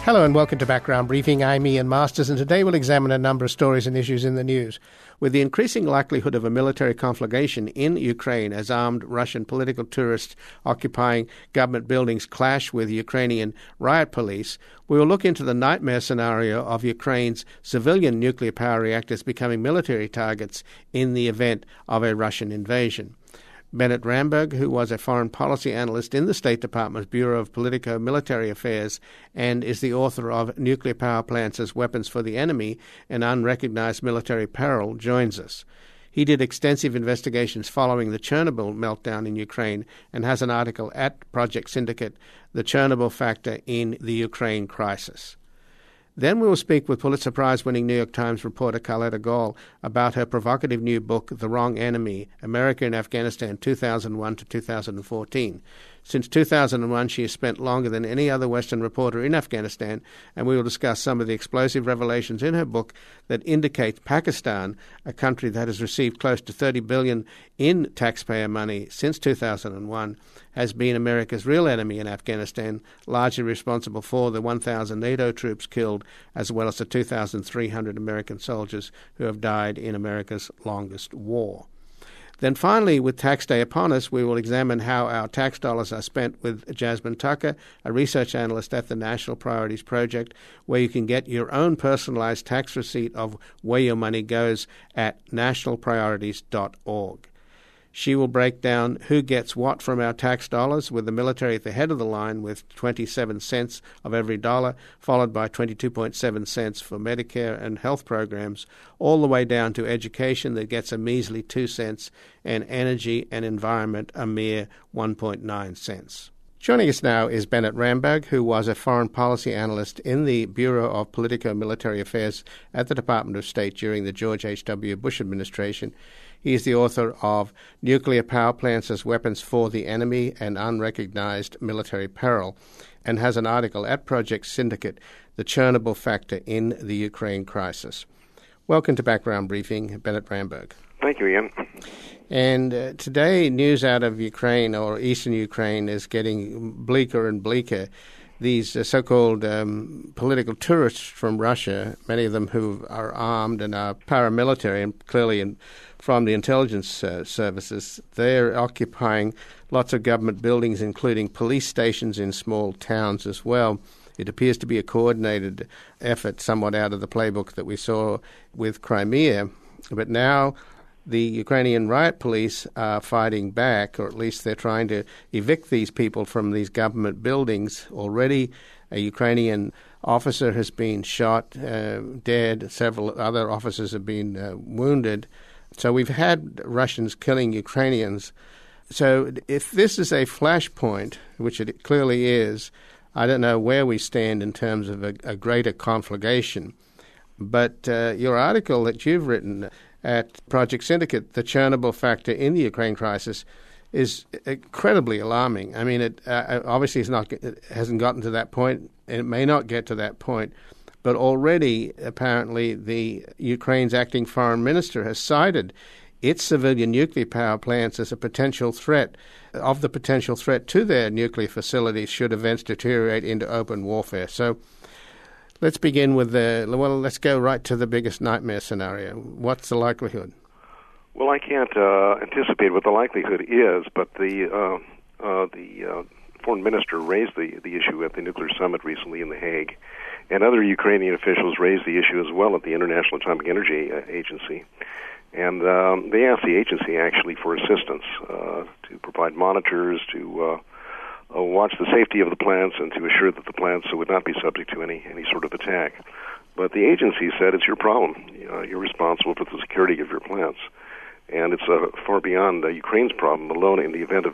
Hello and welcome to Background Briefing. I'm Ian Masters, and today we'll examine a number of stories and issues in the news. With the increasing likelihood of a military conflagration in Ukraine as armed Russian political tourists occupying government buildings clash with Ukrainian riot police, we will look into the nightmare scenario of Ukraine's civilian nuclear power reactors becoming military targets in the event of a Russian invasion. Bennett Ramberg, who was a foreign policy analyst in the State Department's Bureau of Politico-Military Affairs and is the author of Nuclear Power Plants as Weapons for the Enemy, an Unrecognized Military Peril, joins us. He did extensive investigations following the Chernobyl meltdown in Ukraine and has an article at Project Syndicate, The Chernobyl Factor in the Ukraine Crisis. Then we will speak with Pulitzer Prize-winning New York Times reporter Carletta Gall about her provocative new book, The Wrong Enemy, America in Afghanistan 2001 to 2014. Since 2001, she has spent longer than any other Western reporter in Afghanistan, and we will discuss some of the explosive revelations in her book that indicate Pakistan, a country that has received close to $30 billion in taxpayer money since 2001, has been America's real enemy in Afghanistan, largely responsible for the 1,000 NATO troops killed, as well as the 2,300 American soldiers who have died in America's longest war. Then finally, with Tax Day upon us, we will examine how our tax dollars are spent with Jasmine Tucker, a research analyst at the National Priorities Project, where you can get your own personalized tax receipt of where your money goes at nationalpriorities.org. She will break down who gets what from our tax dollars, with the military at the head of the line with 27 cents of every dollar, followed by 22.7 cents for Medicare and health programs, all the way down to education that gets a measly 2 cents, and energy and environment a mere 1.9 cents. Joining us now is Bennett Ramberg, who was a foreign policy analyst in the Bureau of Politico-Military Affairs at the Department of State during the George H.W. Bush administration. He is the author of Nuclear Power Plants as Weapons for the Enemy, an Unrecognized Military Peril, and has an article at Project Syndicate, The Chernobyl Factor in the Ukraine Crisis. Welcome to Background Briefing, Bennett Ramberg. Thank you, Ian. And today, news out of Ukraine, or eastern Ukraine, is getting bleaker and bleaker. These so-called political tourists from Russia, many of them who are armed and are paramilitary and clearly from the intelligence services, they're occupying lots of government buildings, including police stations in small towns as well. It appears to be a coordinated effort, somewhat out of the playbook that we saw with Crimea. But now the Ukrainian riot police are fighting back, or at least they're trying to evict these people from these government buildings. Already a Ukrainian officer has been shot dead. Several other officers have been wounded. So we've had Russians killing Ukrainians. So if this is a flashpoint, which it clearly is, I don't know where we stand in terms of a greater conflagration. But your article that you've written at Project Syndicate, The Chernobyl Factor in the Ukraine Crisis, is incredibly alarming. I mean, it obviously it hasn't gotten to that point, and it may not get to that point. But already, apparently, the Ukraine's acting foreign minister has cited its civilian nuclear power plants as a potential threat to their nuclear facilities should events deteriorate into open warfare. So let's begin with let's go right to the biggest nightmare scenario. What's the likelihood? Well, I can't anticipate what the likelihood is, but the foreign minister raised the issue at the nuclear summit recently in The Hague, and other Ukrainian officials raised the issue as well at the International Atomic Energy Agency. And they asked the agency actually for assistance to provide monitors, to watch the safety of the plants, and to assure that the plants would not be subject to any sort of attack. But the agency said it's your problem. You're responsible for the security of your plants. And it's far beyond Ukraine's problem alone in the events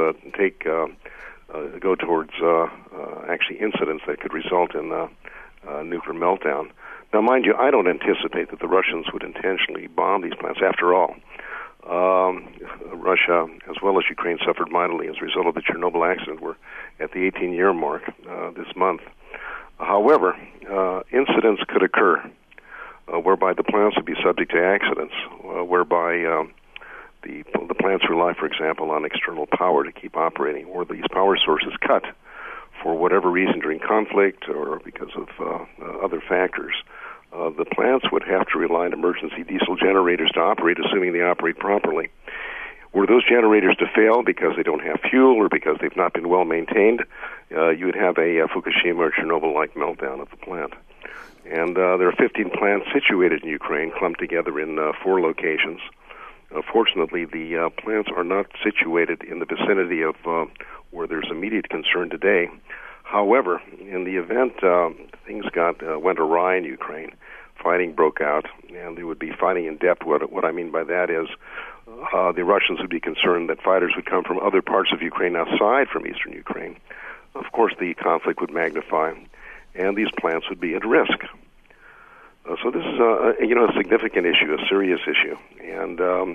go towards actually incidents that could result in nuclear meltdown. Now, mind you, I don't anticipate that the Russians would intentionally bomb these plants. After all, Russia, as well as Ukraine, suffered mightily as a result of the Chernobyl accident. We're at the 18-year mark this month. However, incidents could occur whereby the plants would be subject to accidents, whereby the plants rely, for example, on external power to keep operating, or these power sources cut, for whatever reason during conflict or because of other factors, the plants would have to rely on emergency diesel generators to operate, assuming they operate properly. Were those generators to fail because they don't have fuel or because they've not been well maintained, you would have a Fukushima or Chernobyl-like meltdown of the plant. And there are 15 plants situated in Ukraine, clumped together in 4 locations. Fortunately, the plants are not situated in the vicinity of where there's immediate concern today. However, in the event things went awry in Ukraine, fighting broke out, and there would be fighting in depth. What I mean by that is the Russians would be concerned that fighters would come from other parts of Ukraine outside from eastern Ukraine. Of course, the conflict would magnify, and these plants would be at risk. So this is a significant issue, a serious issue, and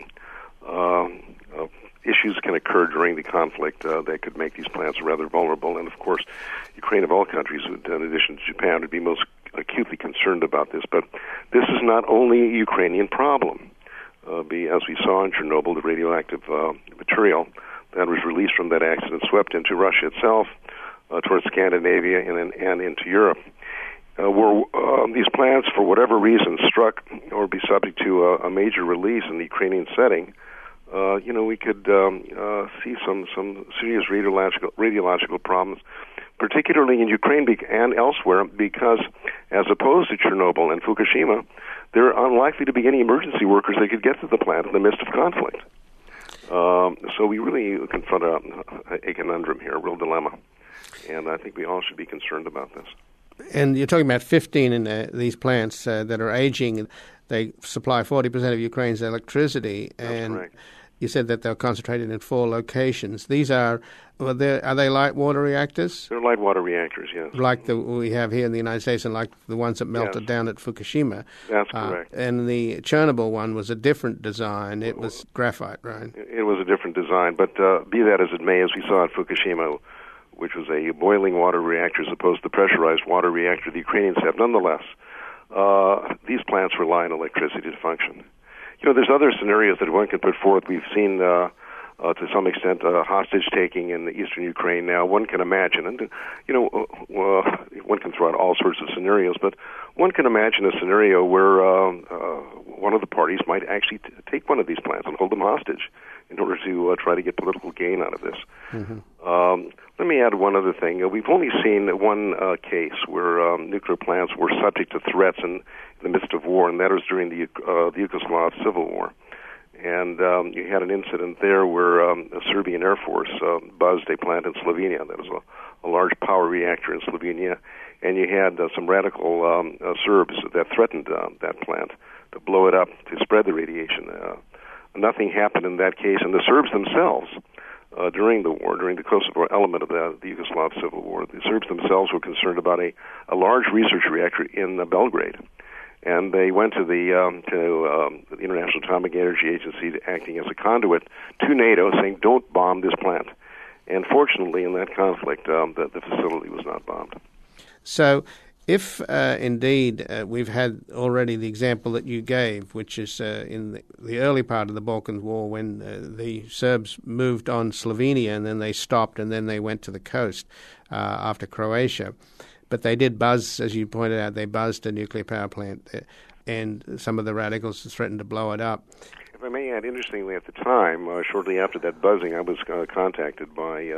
issues can occur during the conflict that could make these plants rather vulnerable. And of course, Ukraine of all countries, in addition to Japan, would be most acutely concerned about this. But this is not only a Ukrainian problem. As we saw in Chernobyl, the radioactive material that was released from that accident swept into Russia itself, towards Scandinavia, and into Europe. Were these plants, for whatever reason, struck or be subject to a major release in the Ukrainian setting, we could see some serious radiological problems, particularly in Ukraine and elsewhere, because as opposed to Chernobyl and Fukushima, there are unlikely to be any emergency workers that could get to the plant in the midst of conflict. So we really confront a conundrum here, a real dilemma, and I think we all should be concerned about this. And you're talking about 15 in these plants that are aging. They supply 40% of Ukraine's electricity. That's correct. You said that they're concentrated in 4 locations. These are they light water reactors? They're light water reactors, yes. Like we have here in the United States and like the ones that melted down at Fukushima. That's correct. And the Chernobyl one was a different design. It was graphite, right? It was a different design, but be that as it may, as we saw at Fukushima, which was a boiling water reactor as opposed to the pressurized water reactor the Ukrainians have, nonetheless, these plants rely on electricity to function. There's other scenarios that one can put forth. We've seen, to some extent, hostage-taking in the eastern Ukraine now. One can imagine, and, one can throw out all sorts of scenarios, but one can imagine a scenario where one of the parties might actually take one of these plants and hold them hostage in order to try to get political gain out of this. Mm-hmm. Let me add one other thing. We've only seen one case where nuclear plants were subject to threats in the midst of war, and that was during the Yugoslav Civil War. And you had an incident there where a Serbian Air Force buzzed a plant in Slovenia. That was a large power reactor in Slovenia. And you had some radical Serbs that threatened that plant to blow it up, to spread the radiation. Nothing happened in that case, and the Serbs themselves, during the war, during the Kosovo element of the Yugoslav Civil War, the Serbs themselves were concerned about a large research reactor in Belgrade. And they went to the International Atomic Energy Agency, acting as a conduit to NATO, saying, "Don't bomb this plant." And fortunately, in that conflict, the facility was not bombed. So, if indeed we've had already the example that you gave, which is in the early part of the Balkan War, when the Serbs moved on Slovenia and then they stopped and then they went to the coast after Croatia. But they did buzz, as you pointed out, they buzzed a nuclear power plant, and some of the radicals threatened to blow it up. If I may add, interestingly, at the time, shortly after that buzzing, I was contacted by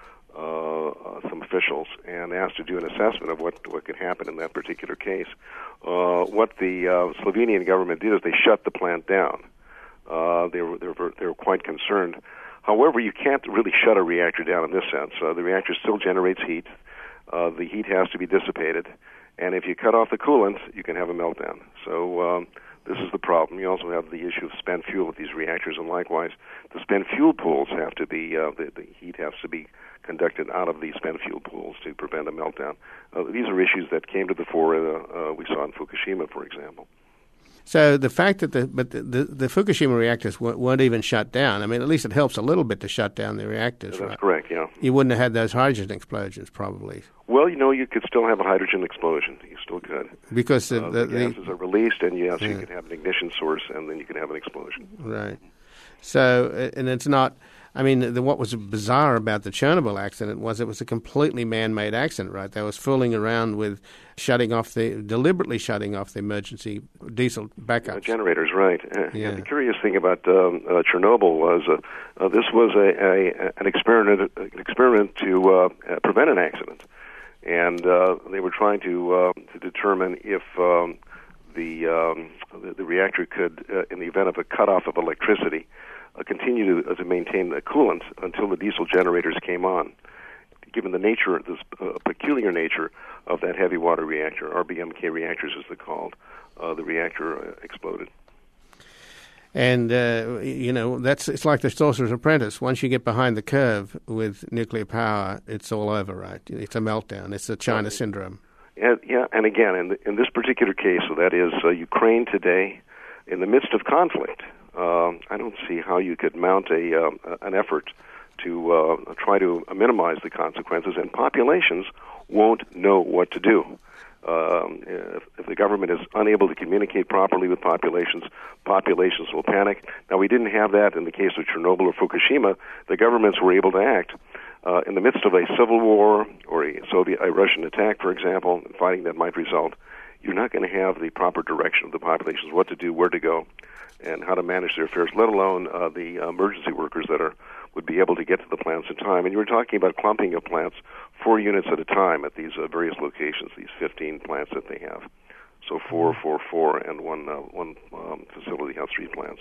some officials and asked to do an assessment of what could happen in that particular case. What the Slovenian government did is they shut the plant down. They were quite concerned. However, you can't really shut a reactor down in this sense. The reactor still generates heat. The heat has to be dissipated, and if you cut off the coolant, you can have a meltdown. So this is the problem. You also have the issue of spent fuel with these reactors, and likewise, the spent fuel pools have to be the heat has to be conducted out of the spent fuel pools to prevent a meltdown. These are issues that came to the fore. We saw in Fukushima, for example. So the fact that the Fukushima reactors weren't even shut down, I mean, at least it helps a little bit to shut down the reactors, That's right? correct, yeah. You wouldn't have had those hydrogen explosions, probably. Well, you could still have a hydrogen explosion. You still could. Because the gases are released, and yes, you could have an ignition source, and then you could have an explosion. Right. So, and it's not I mean, what was bizarre about the Chernobyl accident was it was a completely man-made accident, right? They was fooling around with deliberately shutting off the emergency diesel backups. Generators, right. Yeah. The curious thing about Chernobyl was this was an experiment to prevent an accident. And they were trying to determine if the reactor could, in the event of a cutoff of electricity, continue to maintain the coolant until the diesel generators came on. Given the nature, this peculiar nature of that heavy water reactor, RBMK reactors as they're called, the reactor exploded. And, it's like the Sorcerer's Apprentice. Once you get behind the curve with nuclear power, it's all over, right? It's a meltdown. It's the China syndrome. And again, in this particular case, so that is Ukraine today, in the midst of conflict, I don't see how you could mount an effort to try to minimize the consequences, and populations won't know what to do. If the government is unable to communicate properly with populations will panic. Now, we didn't have that in the case of Chernobyl or Fukushima. The governments were able to act in the midst of a civil war or a Russian attack, for example, fighting that might result. You're not going to have the proper direction of the populations, what to do, where to go, and how to manage their affairs, let alone the emergency workers that would be able to get to the plants in time. And you were talking about clumping of plants, 4 units at a time at these various locations, these 15 plants that they have. So 4, and one facility has 3 plants.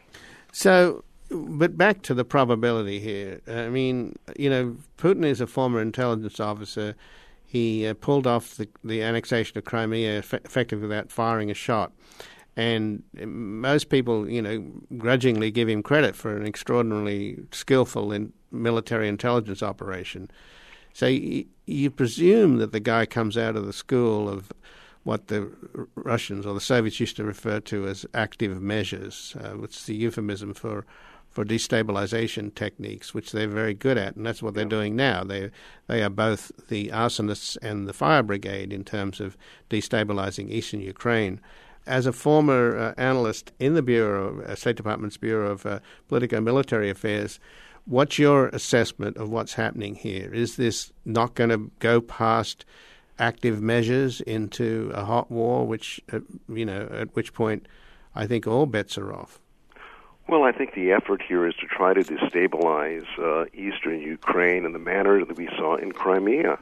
So, but back to the probability here. I mean, Putin is a former intelligence officer. He pulled off the annexation of Crimea effectively without firing a shot. And most people, grudgingly give him credit for an extraordinarily skillful military intelligence operation. So you presume that the guy comes out of the school of what the Russians or the Soviets used to refer to as active measures, which is the euphemism for destabilization techniques, which they're very good at, and that's what they're doing now. They are both the arsonists and the fire brigade in terms of destabilizing eastern Ukraine. As a former analyst in the State Department's Bureau of Politico-Military Affairs, what's your assessment of what's happening here? Is this not going to go past active measures into a hot war, which, at which point I think all bets are off? Well, I think the effort here is to try to destabilize eastern Ukraine in the manner that we saw in Crimea.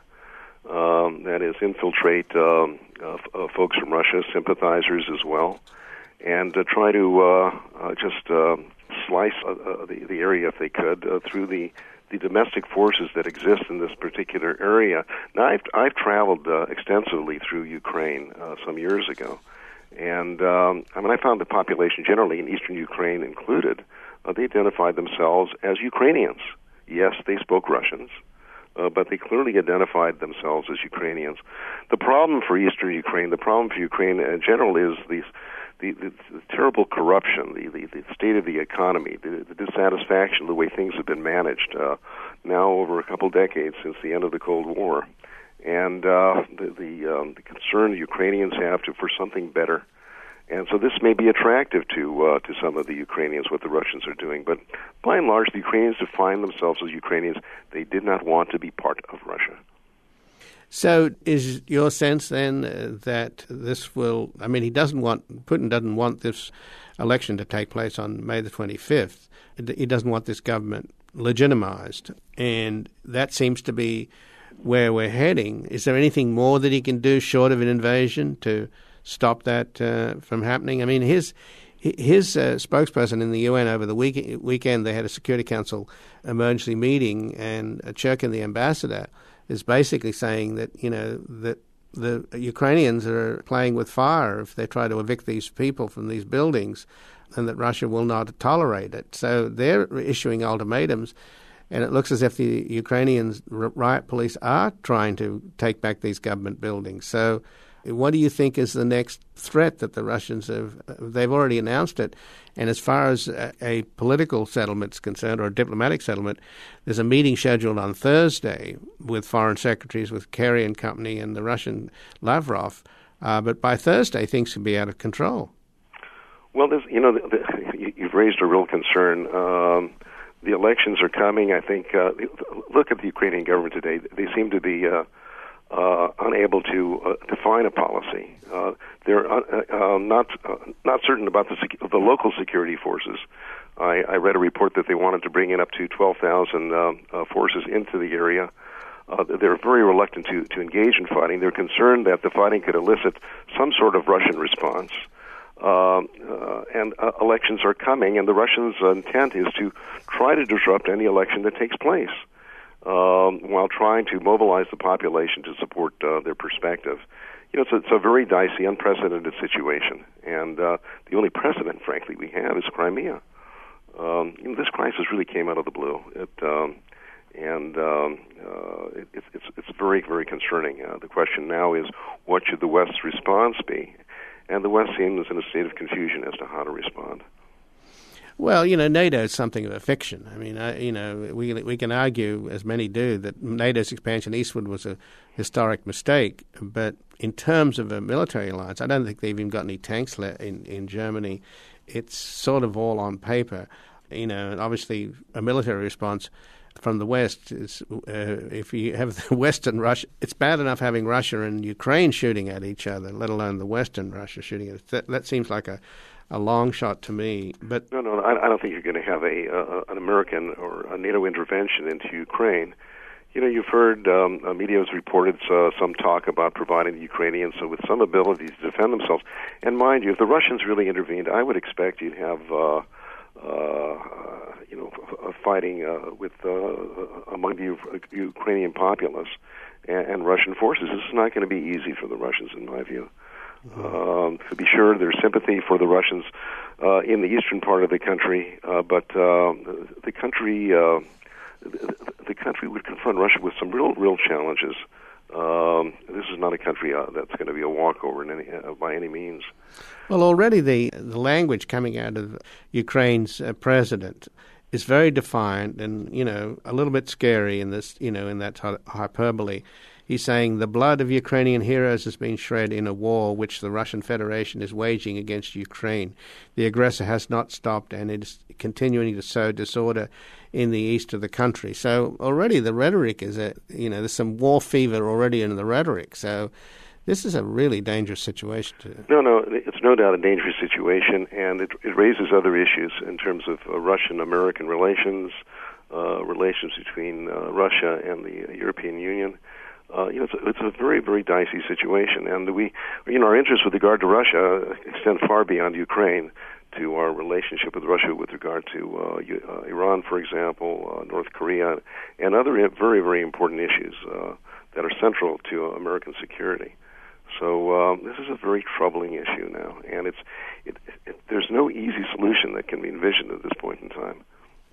That is, infiltrate folks from Russia, sympathizers as well, and try to just slice the area, if they could, through the domestic forces that exist in this particular area. Now, I've traveled extensively through Ukraine some years ago, and I found the population generally in eastern Ukraine included, they identified themselves as Ukrainians. Yes, they spoke Russians, but they clearly identified themselves as Ukrainians. The problem for eastern Ukraine, the problem for Ukraine in general is the terrible corruption, the state of the economy, the dissatisfaction, the way things have been managed now over a couple decades since the end of the Cold War, and the concern the Ukrainians have for something better. And so this may be attractive to some of the Ukrainians, what the Russians are doing. But by and large, the Ukrainians define themselves as Ukrainians. They did not want to be part of Russia. So is your sense then that this will, Putin doesn't want this election to take place on May the 25th. He doesn't want this government legitimized. And that seems to be where we're heading. Is there anything more that he can do short of an invasion to stop that from happening? I mean, his spokesperson in the UN over the weekend, they had a Security Council emergency meeting, and Churkin, the ambassador, is basically saying that, that the Ukrainians are playing with fire if they try to evict these people from these buildings, and that Russia will not tolerate it. So they're issuing ultimatums, and it looks as if the Ukrainians riot police are trying to take back these government buildings. So what do you think is the next threat that the Russians they've already announced it? And as far as a political settlement is concerned, or a diplomatic settlement, there's a meeting scheduled on Thursday with foreign secretaries, with Kerry and company, and the Russian Lavrov. But by Thursday, things could be out of control. Well, you've raised a real concern. The elections are coming. I think, look at the Ukrainian government today. They seem to be unable to define a policy. They're not certain about the local security forces. I read a report that they wanted to bring in up to 12,000 forces into the area. They're very reluctant to engage in fighting. They're concerned that the fighting could elicit some sort of Russian response. And elections are coming, and the Russians' intent is to try to disrupt any election that takes place, while trying to mobilize the population to support their perspective. You know, it's a very dicey, unprecedented situation, and the only precedent, frankly, we have is Crimea. This crisis really came out of the blue. It's very, very concerning. The question now is, what should the West's response be? And the West seems in a state of confusion as to how to respond. Well, you know, NATO is something of a fiction. I mean, we can argue, as many do, that NATO's expansion eastward was a historic mistake. But in terms of a military alliance, I don't think they've even got any tanks in Germany. It's sort of all on paper. You know, and obviously a military response from the West is, if you have the Western Russia, it's bad enough having Russia and Ukraine shooting at each other, let alone the Western Russia shooting at it. That seems like a long shot to me. But no, I don't think you're going to have an American or a NATO intervention into Ukraine. You know, you've heard media has reported some talk about providing the Ukrainians with some ability to defend themselves. And mind you, if the Russians really intervened, I would expect you'd have fighting with among the Ukrainian populace and Russian forces. This is not going to be easy for the Russians, in my view. To be sure, there's sympathy for the Russians in the eastern part of the country, but the country would confront Russia with some real challenges. This is not a country that's going to be a walkover by any means. Well, already the language coming out of Ukraine's president is very defiant and, you know, a little bit scary in this, you know, in that hyperbole. He's saying the blood of Ukrainian heroes has been shed in a war which the Russian Federation is waging against Ukraine. The aggressor has not stopped and it is continuing to sow disorder in the east of the country. So already the rhetoric is, there's some war fever already in the rhetoric. So this is a really dangerous situation. No, it's no doubt a dangerous situation, and it raises other issues in terms of Russian-American relations, relations between Russia and the European Union. It's a very, very dicey situation, and our interests with regard to Russia extend far beyond Ukraine to our relationship with Russia with regard to Iran, for example, North Korea, and other very, very important issues that are central to American security. So this is a very troubling issue now, and there's no easy solution that can be envisioned at this point in time.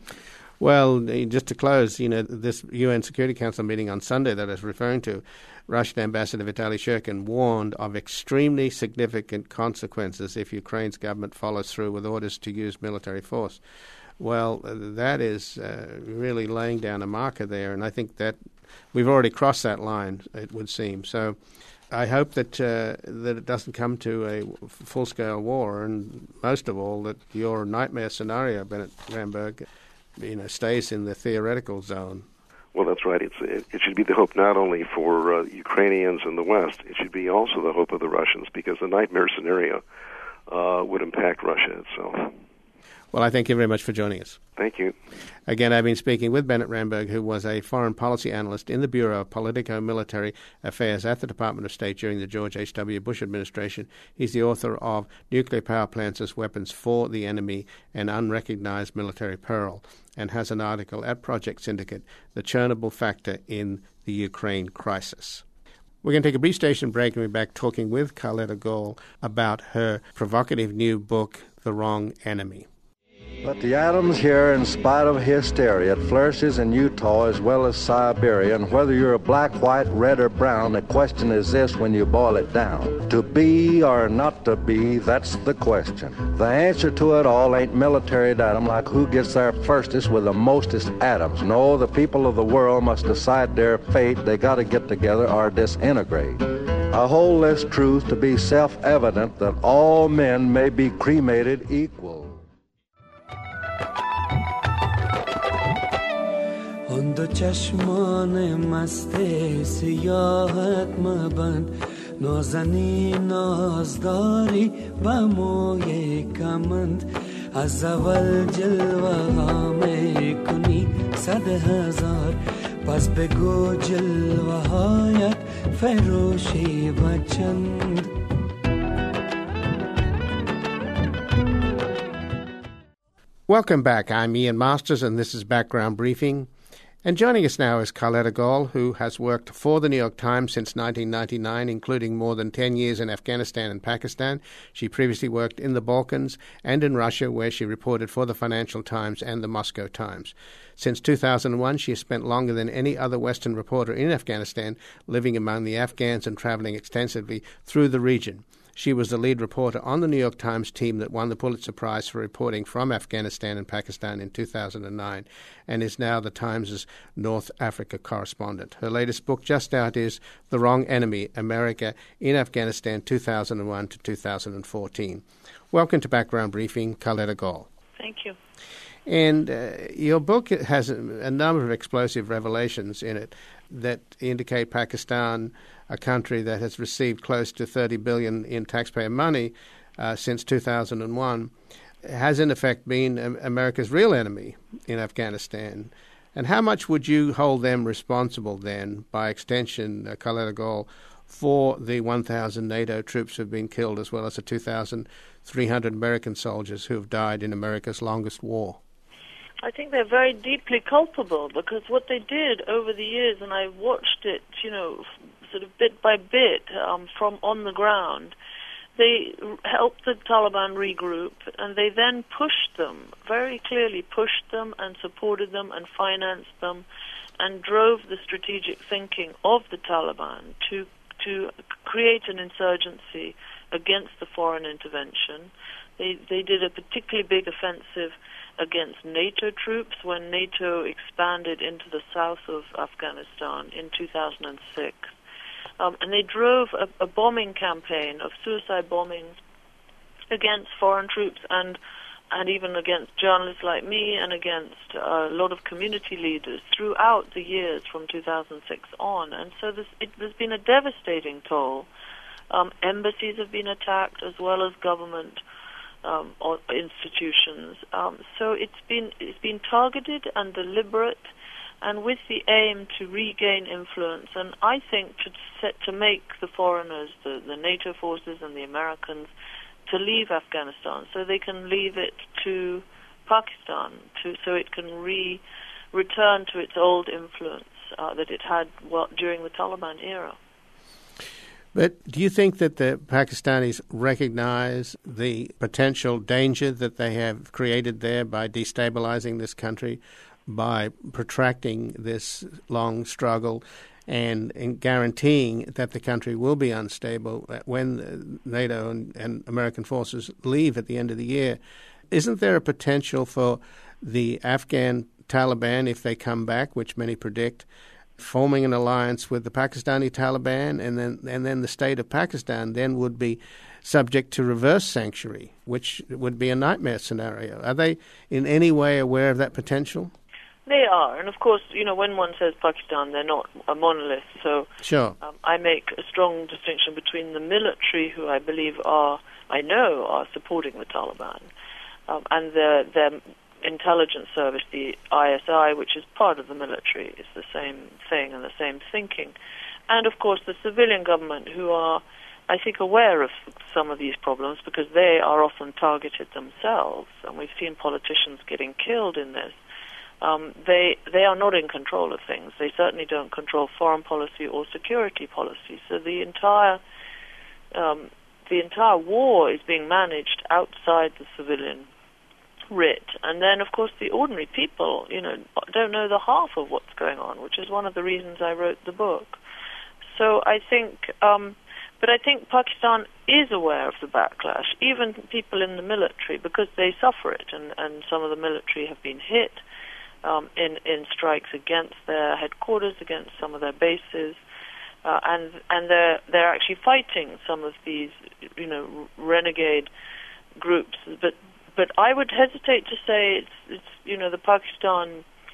Well, just to close, this UN Security Council meeting on Sunday that I was referring to, Russian Ambassador Vitaly Shurkin warned of extremely significant consequences if Ukraine's government follows through with orders to use military force. Well, that is really laying down a marker there, and I think that we've already crossed that line, it would seem. So I hope that it doesn't come to a full-scale war, and most of all, that your nightmare scenario, Bennett Ramberg, stays in the theoretical zone. Well, that's right. It should be the hope not only for Ukrainians in the West, it should be also the hope of the Russians, because the nightmare scenario would impact Russia itself. Well, I thank you very much for joining us. Thank you. Again, I've been speaking with Bennett Ramberg, who was a foreign policy analyst in the Bureau of Politico-Military Affairs at the Department of State during the George H.W. Bush administration. He's the author of Nuclear Power Plants as Weapons for the Enemy and Unrecognized Military Peril, and has an article at Project Syndicate, The Chernobyl Factor in the Ukraine Crisis. We're going to take a brief station break and we'll be back talking with Carletta Gall about her provocative new book, The Wrong Enemy. But the atoms here, in spite of hysteria, it flourishes in Utah as well as Siberia, and whether you're a black, white, red, or brown, the question is this when you boil it down. To be or not to be, that's the question. The answer to it all ain't military datum, like who gets there firstest with the mostest atoms. No, the people of the world must decide their fate. They got to get together or disintegrate. I hold this truth to be self-evident that all men may be cremated equal. दो चश्मान मस्ते सियाहत मबंद नौजनी नौजदारी बमोये कमंद از اول جلوه میکنی 100,000 پس بگو جلوه هایت فروشی و چند. Welcome back. I'm Ian Masters and this is Background Briefing. And joining us now is Carletta Gall, who has worked for the New York Times since 1999, including more than 10 years in Afghanistan and Pakistan. She previously worked in the Balkans and in Russia, where she reported for the Financial Times and the Moscow Times. Since 2001, she has spent longer than any other Western reporter in Afghanistan, living among the Afghans and traveling extensively through the region. She was the lead reporter on the New York Times team that won the Pulitzer Prize for reporting from Afghanistan and Pakistan in 2009 and is now the Times' North Africa correspondent. Her latest book just out is The Wrong Enemy, America in Afghanistan 2001 to 2014. Welcome to Background Briefing, Carletta Gall. Thank you. And your book has a number of explosive revelations in it that indicate Pakistan, a country that has received close to $30 billion in taxpayer money since 2001, has in effect been America's real enemy in Afghanistan. And how much would you hold them responsible then, by extension, Carletta Gall, for the 1,000 NATO troops who have been killed, as well as the 2,300 American soldiers who have died in America's longest war? I think they're very deeply culpable, because what they did over the years, and I watched it, sort of bit by bit from on the ground, they helped the Taliban regroup, and they then pushed them, very clearly pushed them and supported them and financed them and drove the strategic thinking of the Taliban to create an insurgency against the foreign intervention. They did a particularly big offensive against NATO troops when NATO expanded into the south of Afghanistan in 2006. And they drove a bombing campaign of suicide bombings against foreign troops and even against journalists like me and against a lot of community leaders throughout the years from 2006 on. And so there's been a devastating toll. Embassies have been attacked as well as government or institutions. So it's been targeted and deliberate, and with the aim to regain influence, and I think to make the foreigners, the NATO forces and the Americans, to leave Afghanistan so they can leave it to Pakistan, so it can return to its old influence that it had during the Taliban era. But do you think that the Pakistanis recognize the potential danger that they have created there by destabilizing this country, by protracting this long struggle and guaranteeing that the country will be unstable when NATO and American forces leave at the end of the year? Isn't there a potential for the Afghan Taliban, if they come back, which many predict, forming an alliance with the Pakistani Taliban, and then the state of Pakistan then would be subject to reverse sanctuary, which would be a nightmare scenario? Are they in any way aware of that potential? They are, and of course, when one says Pakistan, they're not a monolith. So sure. I make a strong distinction between the military, who I believe are supporting the Taliban, and their intelligence service, the ISI, which is part of the military, is the same thing and the same thinking. And of course the civilian government, who are, I think, aware of some of these problems, because they are often targeted themselves, and we've seen politicians getting killed in this. They are not in control of things. They certainly don't control foreign policy or security policy. So the entire war is being managed outside the civilian writ. And then, of course, the ordinary people, don't know the half of what's going on, which is one of the reasons I wrote the book. So I think, but I think Pakistan is aware of the backlash, even people in the military, because they suffer it, and some of the military have been hit in strikes against their headquarters, against some of their bases, and they're actually fighting some of these, renegade groups. But I would hesitate to say it's the Pakistan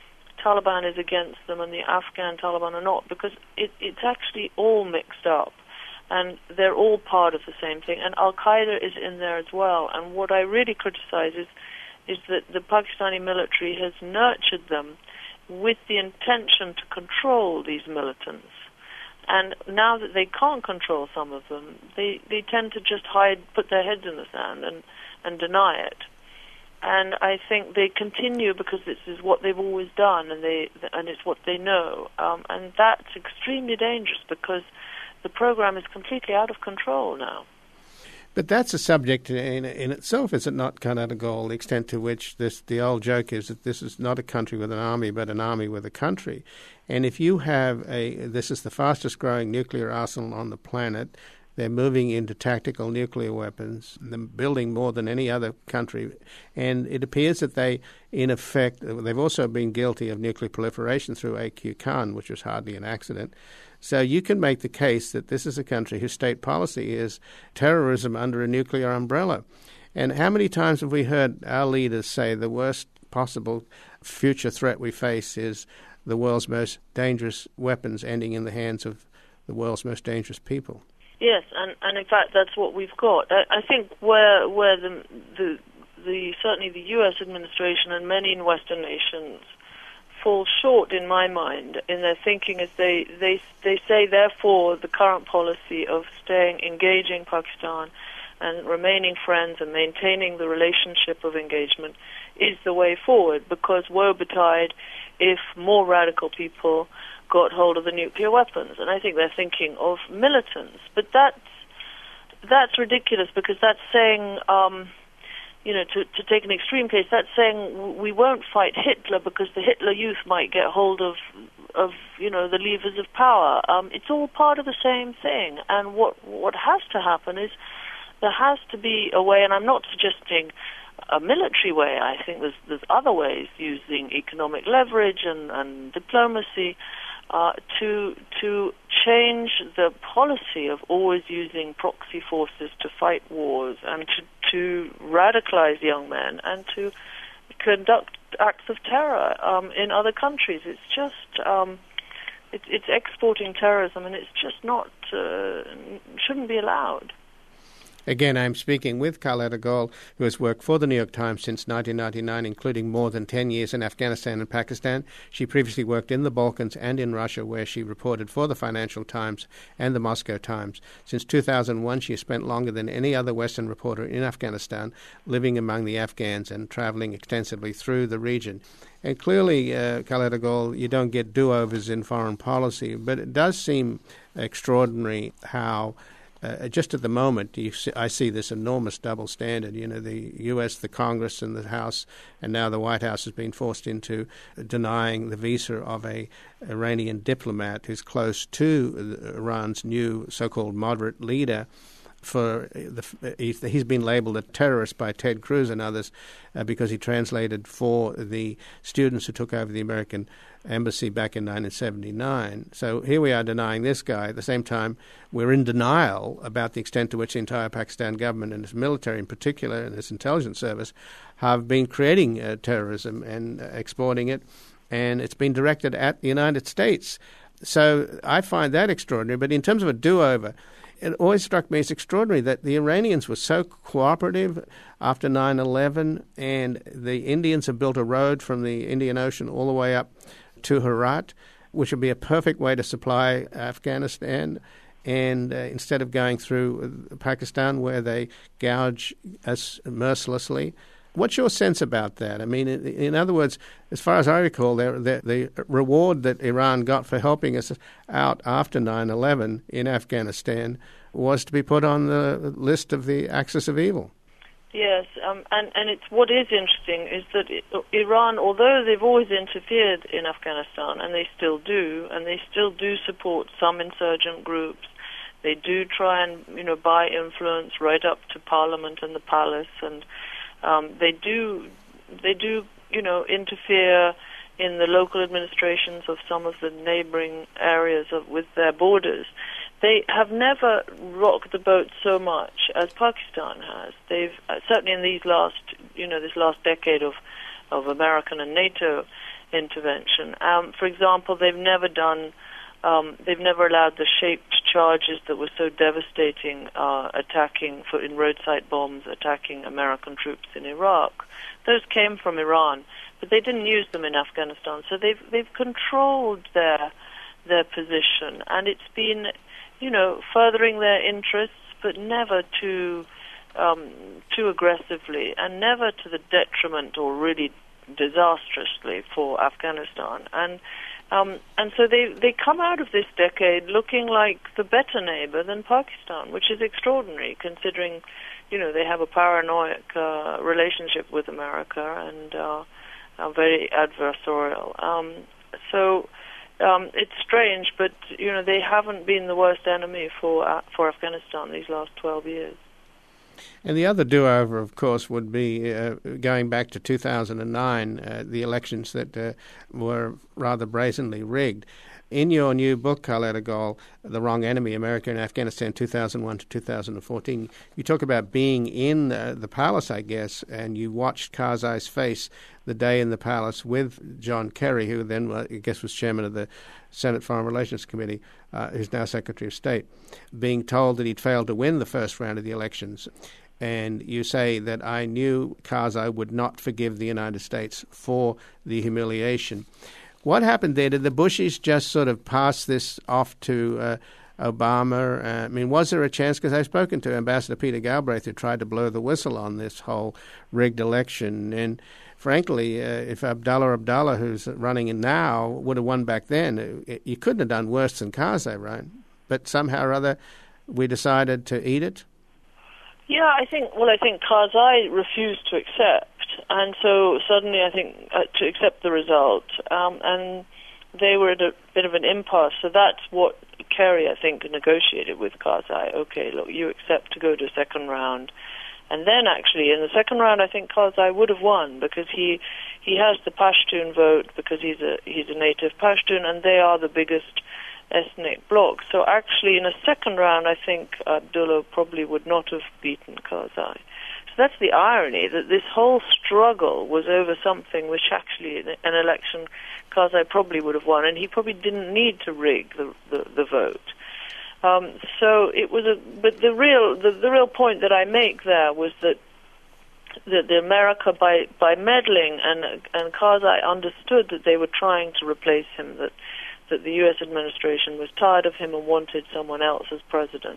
Taliban is against them and the Afghan Taliban are not, because it's actually all mixed up. And they're all part of the same thing. And Al-Qaeda is in there as well. And what I really criticize is that the Pakistani military has nurtured them with the intention to control these militants. And now that they can't control some of them, they tend to just put their heads in the sand and deny it. And I think they continue because this is what they've always done, and it's what they know. And that's extremely dangerous because the program is completely out of control now. But that's a subject in itself, is it not, Khaled Gol, the extent to which the old joke is that this is not a country with an army, but an army with a country. And if you have this is the fastest growing nuclear arsenal on the planet, they're moving into tactical nuclear weapons, they're building more than any other country. And it appears that they, in effect, they've also been guilty of nuclear proliferation through A.Q. Khan, which was hardly an accident. So you can make the case that this is a country whose state policy is terrorism under a nuclear umbrella. And how many times have we heard our leaders say the worst possible future threat we face is the world's most dangerous weapons ending in the hands of the world's most dangerous people? Yes, and in fact that's what we've got. I think where the certainly the U.S. administration and many in Western nations fall short, in my mind, in their thinking is they say, therefore, the current policy of engaging Pakistan and remaining friends and maintaining the relationship of engagement is the way forward, because woe betide if more radical people got hold of the nuclear weapons. And I think they're thinking of militants. But that's ridiculous, because that's saying, to take an extreme case, that's saying we won't fight Hitler because the Hitler Youth might get hold of the levers of power. It's all part of the same thing. And what has to happen is there has to be a way, and I'm not suggesting a military way. I think there's other ways, using economic leverage and diplomacy, to change the policy of always using proxy forces to fight wars and to radicalize young men and to conduct acts of terror in other countries. It's just it's exporting terrorism, and it's just not shouldn't be allowed. Again, I'm speaking with Khaled Gol, who has worked for the New York Times since 1999, including more than 10 years in Afghanistan and Pakistan. She previously worked in the Balkans and in Russia, where she reported for the Financial Times and the Moscow Times. Since 2001, she has spent longer than any other Western reporter in Afghanistan, living among the Afghans and traveling extensively through the region. And clearly, Khaled Gol, you don't get do-overs in foreign policy, but it does seem extraordinary how just at the moment, I see this enormous double standard. The U.S., the Congress and the House, and now the White House has been forced into denying the visa of a Iranian diplomat who's close to Iran's new so-called moderate leader. He's been labeled a terrorist by Ted Cruz and others because he translated for the students who took over the American embassy back in 1979. So here we are denying this guy. At the same time, we're in denial about the extent to which the entire Pakistan government and its military in particular and its intelligence service have been creating terrorism and exporting it, and it's been directed at the United States. So I find that extraordinary. But in terms of a do-over, it always struck me as extraordinary that the Iranians were so cooperative after 9/11, and the Indians have built a road from the Indian Ocean all the way up to Herat, which would be a perfect way to supply Afghanistan. And instead of going through Pakistan, where they gouge us mercilessly. What's your sense about that? I mean, in other words, as far as I recall, the reward that Iran got for helping us out after 9/11 in Afghanistan was to be put on the list of the axis of evil. Yes, and it's what is interesting is that Iran, although they've always interfered in Afghanistan, and they still do support some insurgent groups. They do try and buy influence right up to Parliament and the palace, and they do interfere in the local administrations of some of the neighboring areas with their borders. They have never rocked the boat so much as Pakistan has. They've certainly in this last decade of American and NATO intervention. For example, they've never allowed the shaped charges that were so devastating, in roadside bombs, attacking American troops in Iraq. Those came from Iran, but they didn't use them in Afghanistan. So they've controlled their position, and it's been, furthering their interests, but never too aggressively, and never to the detriment or really disastrously for Afghanistan. And so they come out of this decade looking like the better neighbor than Pakistan, which is extraordinary considering, they have a paranoid relationship with America and are very adversarial. It's strange, but they haven't been the worst enemy for Afghanistan these last 12 years. And the other do-over, of course, would be going back to 2009, the elections that were rather brazenly rigged. In your new book, Carletta Gall, The Wrong Enemy, America and Afghanistan, 2001 to 2014, you talk about being in the palace, I guess, and you watched Karzai's face the day in the palace with John Kerry, who then, I guess, was chairman of the Senate Foreign Relations Committee, who's now Secretary of State, being told that he'd failed to win the first round of the elections. And you say that I knew Karzai would not forgive the United States for the humiliation. What happened there? Did the Bushies just sort of pass this off to Obama? Was there a chance? Because I've spoken to Ambassador Peter Galbraith, who tried to blow the whistle on this whole rigged election. And frankly, if Abdullah, who's running it now, would have won back then, you couldn't have done worse than Karzai, right? But somehow or other, we decided to eat it? Yeah, I think Karzai refused to accept. And so suddenly, I think, to accept the result, and they were at a bit of an impasse. So that's what Kerry, I think, negotiated with Karzai. Okay, look, you accept to go to second round. And then, actually, in the second round, I think Karzai would have won because he has the Pashtun vote because he's a native Pashtun, and they are the biggest ethnic bloc. So actually, in a second round, I think Abdullah probably would not have beaten Karzai. So that's the irony, that this whole struggle was over something which actually, in an election, Karzai probably would have won, and he probably didn't need to rig the vote. So it was but the real point that I make there was that the America, by meddling, and Karzai understood that they were trying to replace him, that the U.S. administration was tired of him and wanted someone else as president,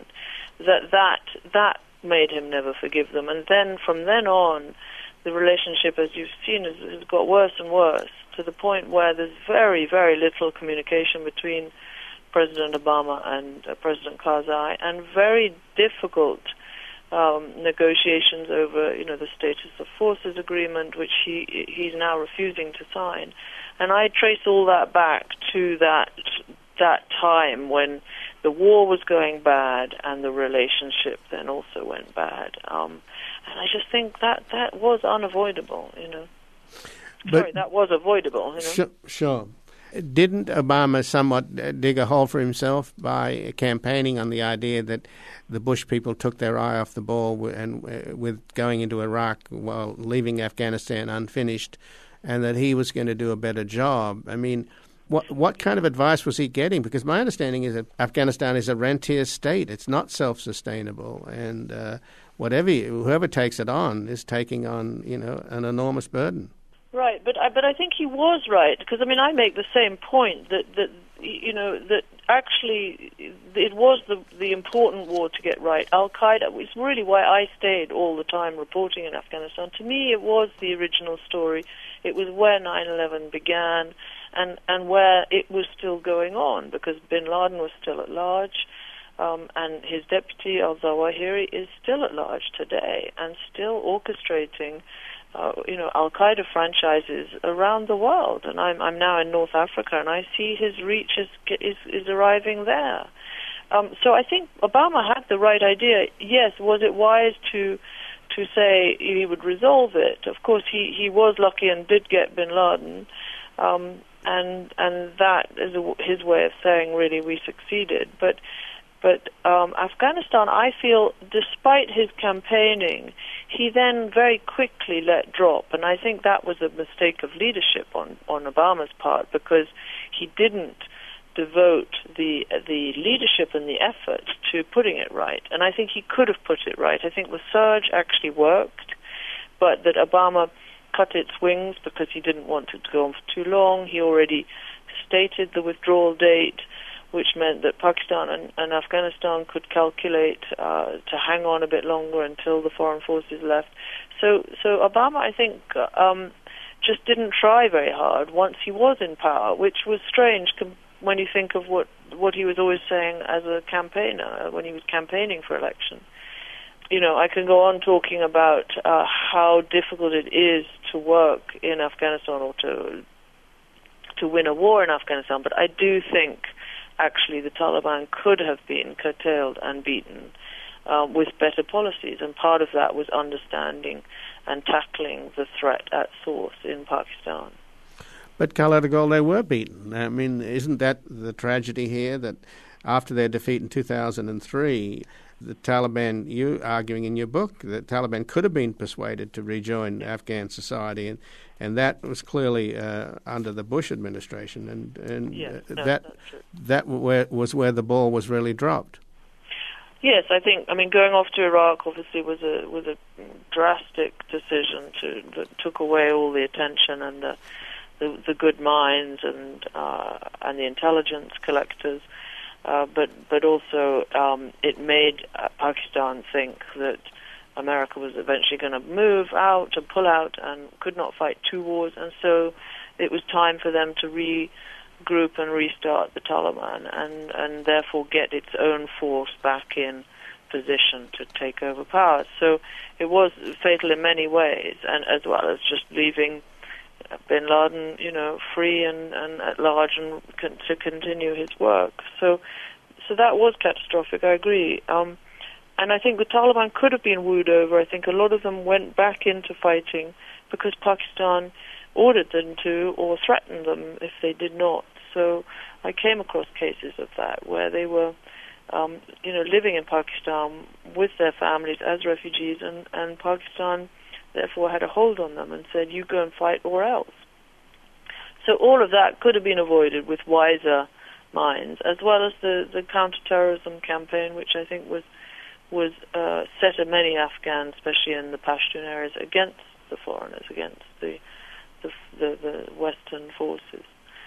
that made him never forgive them. And then from then on, the relationship, as you've seen, has got worse and worse, to the point where there's very, very little communication between President Obama and President Karzai, and very difficult negotiations over, the status of forces agreement, which he's now refusing to sign. And I trace all that back to that time when the war was going bad and the relationship then also went bad. And I just think that was unavoidable, But that was avoidable, Sure. Didn't Obama somewhat dig a hole for himself by campaigning on the idea that the Bush people took their eye off the ball and with going into Iraq while leaving Afghanistan unfinished, and that he was going to do a better job? I mean, what kind of advice was he getting? Because my understanding is that Afghanistan is a rentier state. It's not self-sustainable, and whoever takes it on is taking on, an enormous burden. Right, but I think he was right, because I make the same point that actually it was the important war to get right. Al-Qaeda was really why I stayed all the time reporting in Afghanistan. To me, it was the original story. It was where 9/11 began, and where it was still going on, because bin Laden was still at large, and his deputy al-Zawahiri is still at large today and still orchestrating Al-Qaeda franchises around the world. And I'm now in North Africa, and I see his reach is arriving there. So I think Obama had the right idea. Yes, was it wise to say he would resolve it? Of course, he was lucky and did get bin Laden, and that is his way of saying, really, we succeeded. But But Afghanistan, I feel, despite his campaigning, he then very quickly let drop. And I think that was a mistake of leadership on Obama's part, because he didn't devote the leadership and the effort to putting it right. And I think he could have put it right. I think the surge actually worked, but that Obama cut its wings because he didn't want it to go on for too long. He already stated the withdrawal date, which meant that Pakistan and Afghanistan could calculate to hang on a bit longer until the foreign forces left. So Obama, I think, just didn't try very hard once he was in power, which was strange when you think of what he was always saying as a campaigner when he was campaigning for election. You know, I can go on talking about how difficult it is to work in Afghanistan or to win a war in Afghanistan, but I do think actually the Taliban could have been curtailed and beaten with better policies, and part of that was understanding and tackling the threat at source in Pakistan. But Carla de Gaulle, they were beaten. I mean, isn't that the tragedy here, that after their defeat in 2003, the Taliban, you arguing in your book, the Taliban could have been persuaded to rejoin Afghan society, and that was clearly under the Bush administration, and that was where the ball was really dropped. Yes, I mean, going off to Iraq obviously was a drastic decision that took away all the attention and the good minds and the intelligence collectors. But also it made Pakistan think that America was eventually going to move out and pull out and could not fight two wars, and so it was time for them to regroup and restart the Taliban and therefore get its own force back in position to take over power. So it was fatal in many ways, and as well as just leaving Bin Laden, free and at large and to continue his work. So that was catastrophic, I agree. And I think the Taliban could have been wooed over. I think a lot of them went back into fighting because Pakistan ordered them to or threatened them if they did not. So I came across cases of that where they were, living in Pakistan with their families as refugees, and Pakistan therefore had a hold on them and said, you go and fight or else. So all of that could have been avoided with wiser minds, as well as the counter-terrorism campaign, which I think was set of many Afghans, especially in the Pashtun areas, against the foreigners, against the Western forces.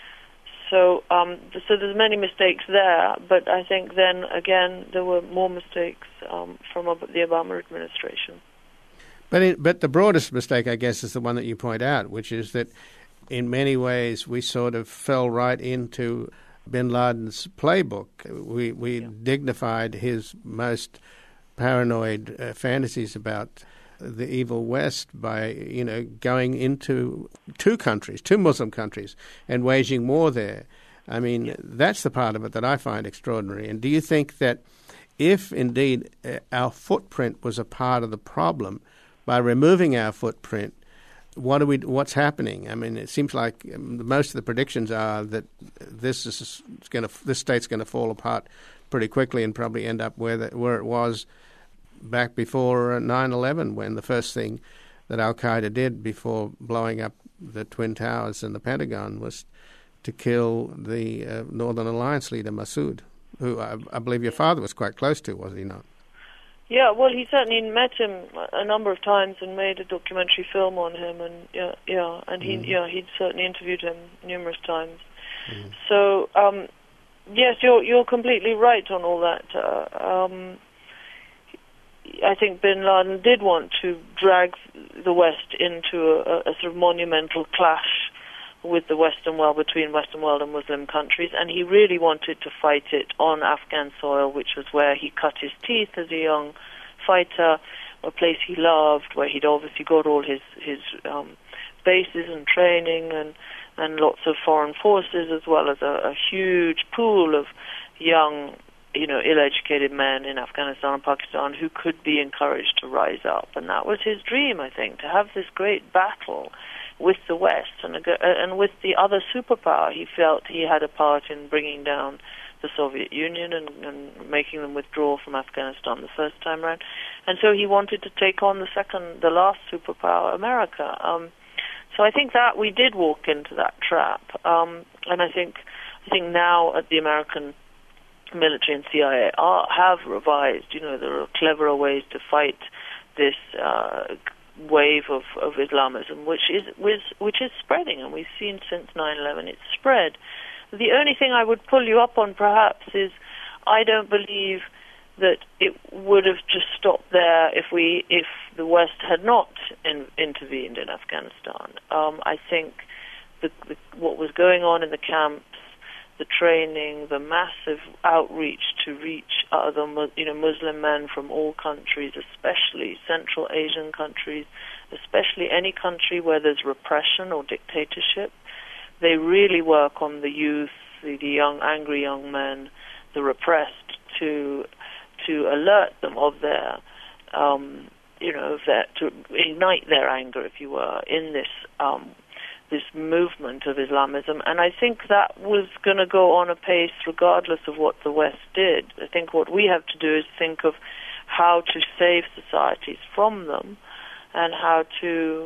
So there's many mistakes there, but I think then again there were more mistakes from the Obama administration. But the broadest mistake, I guess, is the one that you point out, which is that in many ways we sort of fell right into Bin Laden's playbook. We dignified his most paranoid fantasies about the evil West by, going into two Muslim countries and waging war there. I mean, that's the part of it that I find extraordinary. And do you think that if indeed our footprint was a part of the problem, by removing our footprint, what's happening? I mean, it seems like most of the predictions are that this state's going to fall apart pretty quickly and probably end up where it was back before 9/11, when the first thing that Al-Qaeda did before blowing up the Twin Towers and the Pentagon was to kill the Northern Alliance leader, Massoud, who I believe your father was quite close to, was he not? Yeah, well, he certainly met him a number of times and made a documentary film on him, and he'd certainly interviewed him numerous times. Mm-hmm. So, yes, you're completely right on all that. I think Bin Laden did want to drag the West into a sort of monumental clash with the Western world, between Western world and Muslim countries, and he really wanted to fight it on Afghan soil, which was where he cut his teeth as a young fighter, a place he loved, where he'd obviously got all his bases and training and lots of foreign forces, as well as a huge pool of young, ill-educated men in Afghanistan and Pakistan who could be encouraged to rise up. And that was his dream, I think, to have this great battle with the West and with the other superpower. He felt he had a part in bringing down the Soviet Union and making them withdraw from Afghanistan the first time around. And so he wanted to take on the last superpower, America. So I think that we did walk into that trap. And I think now at the American military and CIA have revised, there are cleverer ways to fight this wave of Islamism, which is spreading, and we've seen since 9/11 it's spread. The only thing I would pull you up on, perhaps, is I don't believe that it would have just stopped there if the West had not intervened in Afghanistan. I think what was going on in the camps, the training, the massive outreach to reach other Muslim men from all countries, especially Central Asian countries, especially any country where there's repression or dictatorship. They really work on the youth, the young, angry young men, the repressed, to alert them of their, to ignite their anger, if you were, in this movement of Islamism. And I think that was going to go on apace regardless of what the West did. I think what we have to do is think of how to save societies from them and how to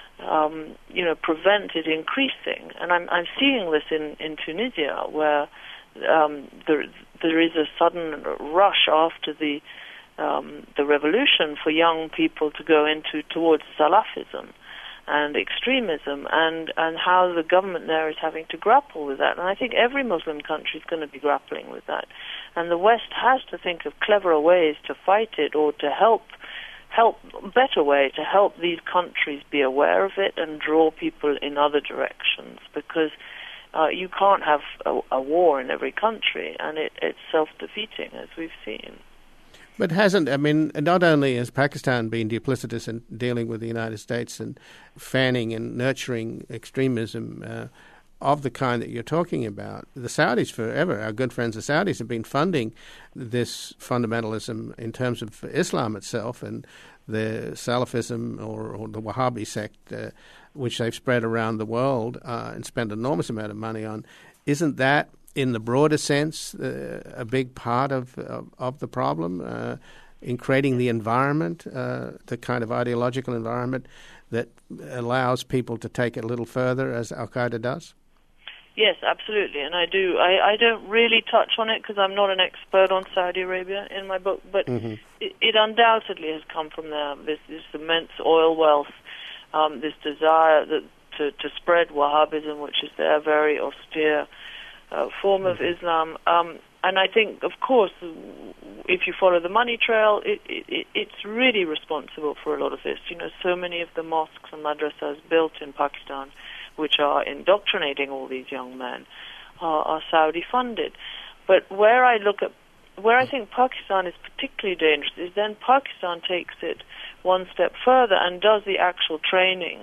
prevent it increasing. And I'm seeing this in Tunisia, where there is a sudden rush after the revolution for young people to go towards Salafism and extremism, and how the government there is having to grapple with that. And I think every Muslim country is going to be grappling with that. And the West has to think of cleverer ways to fight it, or to help better way to help these countries be aware of it and draw people in other directions, because you can't have a war in every country, and it's self-defeating, as we've seen. But not only has Pakistan been duplicitous in dealing with the United States and fanning and nurturing extremism of the kind that you're talking about, the Saudis forever, our good friends the Saudis, have been funding this fundamentalism in terms of Islam itself and the Salafism or the Wahhabi sect, which they've spread around the world and spent an enormous amount of money on. Isn't that, in the broader sense, a big part of the problem in creating the environment, the kind of ideological environment that allows people to take it a little further, as Al-Qaeda does? Yes, absolutely, and I do. I don't really touch on it because I'm not an expert on Saudi Arabia in my book, but it undoubtedly has come from there. This immense oil wealth, this desire to spread Wahhabism, which is their very austere form of Islam. And I think, of course, if you follow the money trail, it's really responsible for a lot of this. So many of the mosques and madrasas built in Pakistan, which are indoctrinating all these young men, are Saudi funded. But where I think Pakistan is particularly dangerous is then Pakistan takes it one step further and does the actual training.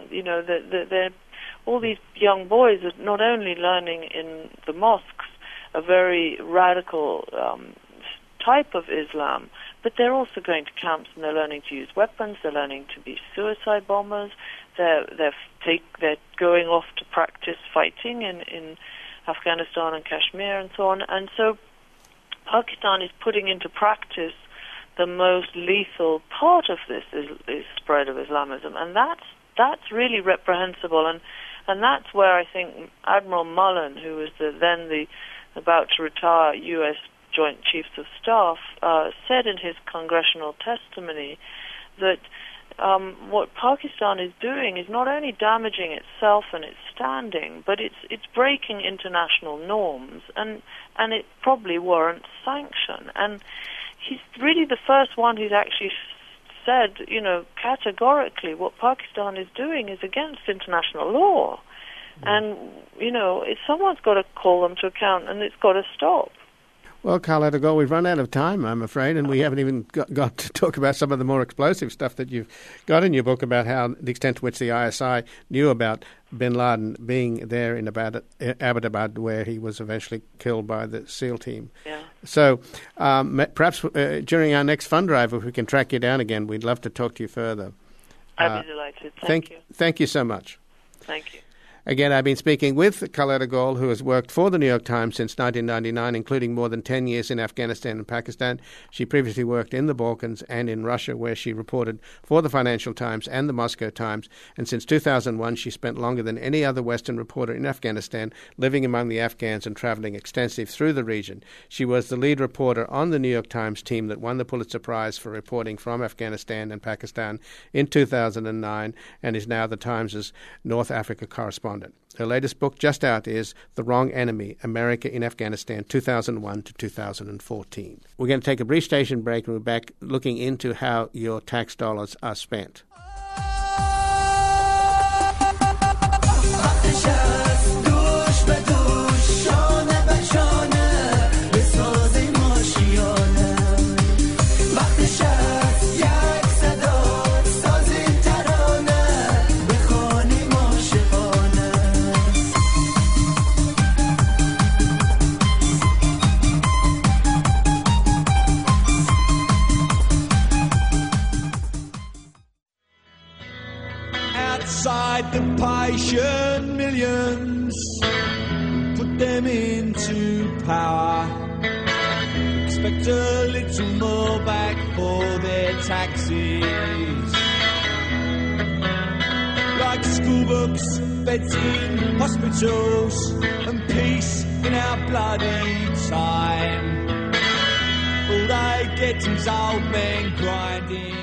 All these young boys are not only learning in the mosques a very radical type of Islam, but they're also going to camps and they're learning to use weapons, they're learning to be suicide bombers, they're going off to practice fighting in Afghanistan and Kashmir and so on. And so Pakistan is putting into practice the most lethal part of this is spread of Islamism, and that's really reprehensible. And that's where I think Admiral Mullen, who was the about to retire U.S. Joint Chiefs of Staff, said in his congressional testimony that what Pakistan is doing is not only damaging itself and its standing, but it's breaking international norms, and it probably warrants sanction. And he's really the first one who's actually said, categorically, what Pakistan is doing is against international law. And, someone's got to call them to account, and it's got to stop. Well, Khaled Agol, we've run out of time, I'm afraid, and we haven't even got to talk about some of the more explosive stuff that you've got in your book about how the extent to which the ISI knew about bin Laden being there in Abbottabad, where he was eventually killed by the SEAL team. Yeah. So perhaps during our next fund drive, if we can track you down again, we'd love to talk to you further. I'd be delighted. Thank you. Thank you so much. Thank you. Again, I've been speaking with Coletta Gall, who has worked for the New York Times since 1999, including more than 10 years in Afghanistan and Pakistan. She previously worked in the Balkans and in Russia, where she reported for the Financial Times and the Moscow Times. And since 2001, she spent longer than any other Western reporter in Afghanistan, living among the Afghans and traveling extensively through the region. She was the lead reporter on the New York Times team that won the Pulitzer Prize for reporting from Afghanistan and Pakistan in 2009 and is now the Times' North Africa correspondent. Her latest book, just out, is The Wrong Enemy, America in Afghanistan, 2001 to 2014. We're going to take a brief station break, and we're back looking into how your tax dollars are spent. Outside the patient millions, put them into power. Expect a little more back for their taxes. Like school books, beds in hospitals, and peace in our bloody time. All they get is old men grinding.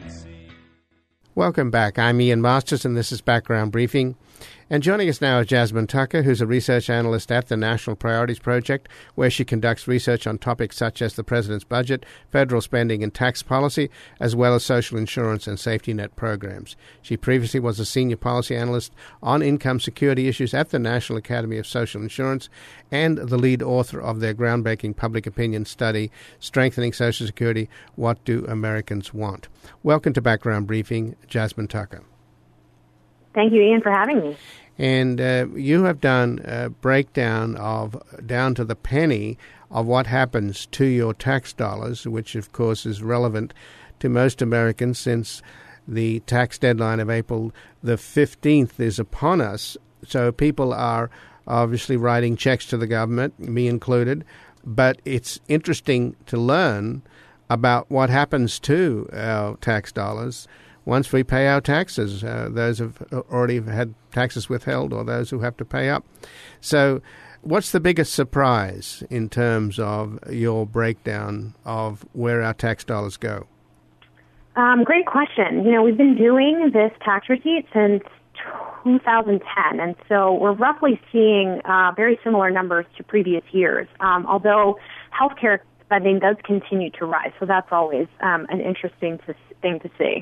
Welcome back. I'm Ian Masters, and this is Background Briefing. And joining us now is Jasmine Tucker, who's a research analyst at the National Priorities Project, where she conducts research on topics such as the President's budget, federal spending and tax policy, as well as social insurance and safety net programs. She previously was a senior policy analyst on income security issues at the National Academy of Social Insurance and the lead author of their groundbreaking public opinion study, Strengthening Social Security, What Do Americans Want? Welcome to Background Briefing, Jasmine Tucker. Thank you, Ian, for having me. And you have done a breakdown of, down to the penny, of what happens to your tax dollars, which, of course, is relevant to most Americans since the tax deadline of April the 15th is upon us. So people are obviously writing checks to the government, me included. But it's interesting to learn about what happens to our tax dollars once we pay our taxes, those who have already had taxes withheld or those who have to pay up. So what's the biggest surprise in terms of your breakdown of where our tax dollars go? Great question. You know, we've been doing this tax receipt since 2010, and so we're roughly seeing very similar numbers to previous years, although healthcare spending does continue to rise, so that's always an interesting thing to see.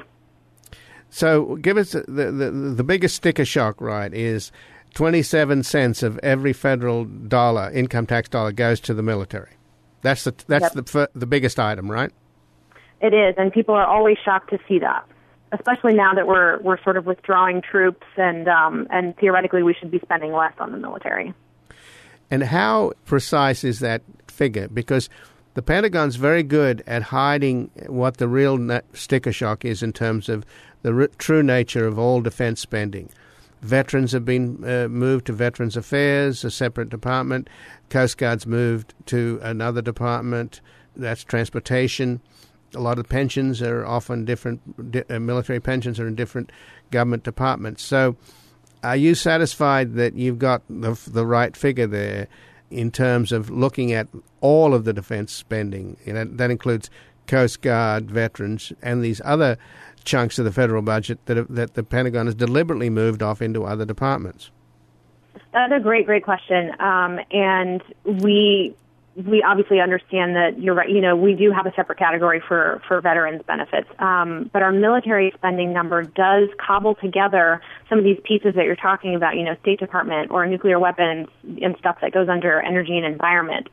So give us the biggest sticker shock, right, is 27 cents of every federal dollar, income tax dollar, goes to the military. That's the biggest item, right? It is, and people are always shocked to see that, especially now that we're sort of withdrawing troops, and theoretically we should be spending less on the military. And how precise is that figure? Because the Pentagon's very good at hiding what the real sticker shock is in terms of the true nature of all defense spending. Veterans have been moved to Veterans Affairs, a separate department. Coast Guard's moved to another department. That's transportation. A lot of pensions are often different. Military pensions are in different government departments. So are you satisfied that you've got the right figure there in terms of looking at all of the defense spending? You know, that includes Coast Guard, veterans, and these other chunks of the federal budget that the Pentagon has deliberately moved off into other departments? That's a great question. And we obviously understand that you're right. You know, we do have a separate category for veterans benefits. But our military spending number does cobble together some of these pieces that you're talking about, you know, State Department or nuclear weapons and stuff that goes under energy and environment.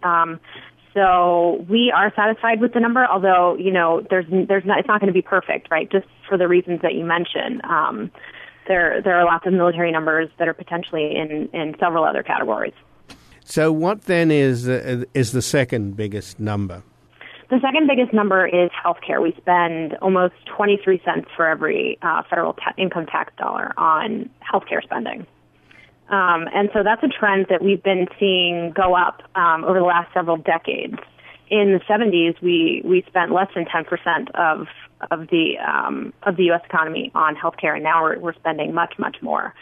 So we are satisfied with the number, although, you know, it's not going to be perfect, right? Just for the reasons that you mentioned. There are lots of military numbers that are potentially in several other categories. So what then is the second biggest number? The second biggest number is healthcare. We spend almost 23 cents for every federal income tax dollar on healthcare spending. And so that's a trend that we've been seeing go up over the last several decades. In the 70s, we spent less than 10% of the U.S. economy on healthcare, and now we're spending much more.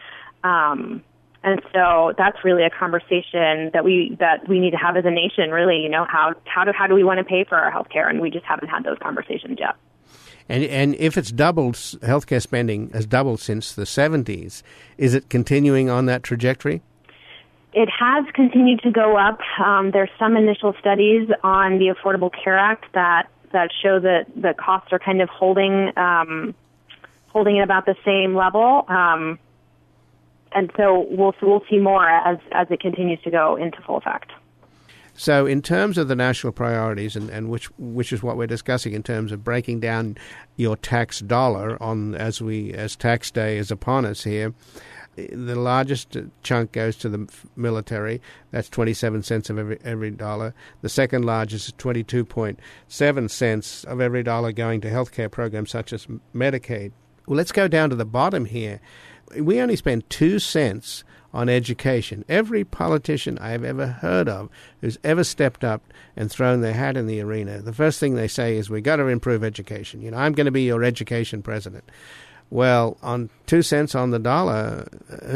And so that's really a conversation that we need to have as a nation. Really, how do we want to pay for our healthcare? And we just haven't had those conversations yet. And if it's doubled, healthcare spending has doubled since the 70s, is it continuing on that trajectory? It has continued to go up. There's some initial studies on the Affordable Care Act that show that the costs are kind of holding at about the same level. And so we'll see more as it continues to go into full effect. So in terms of the national priorities, and which is what we're discussing in terms of breaking down your tax dollar as tax day is upon us here, the largest chunk goes to the military. That's 27 cents of every dollar. The second largest is 22.7 cents of every dollar going to healthcare programs such as Medicaid. Well, let's go down to the bottom here. We only spend 2 cents on education. Every politician I've ever heard of who's ever stepped up and thrown their hat in the arena, the first thing they say is, we got to improve education. I'm going to be your education president. Well, on 2 cents on the dollar,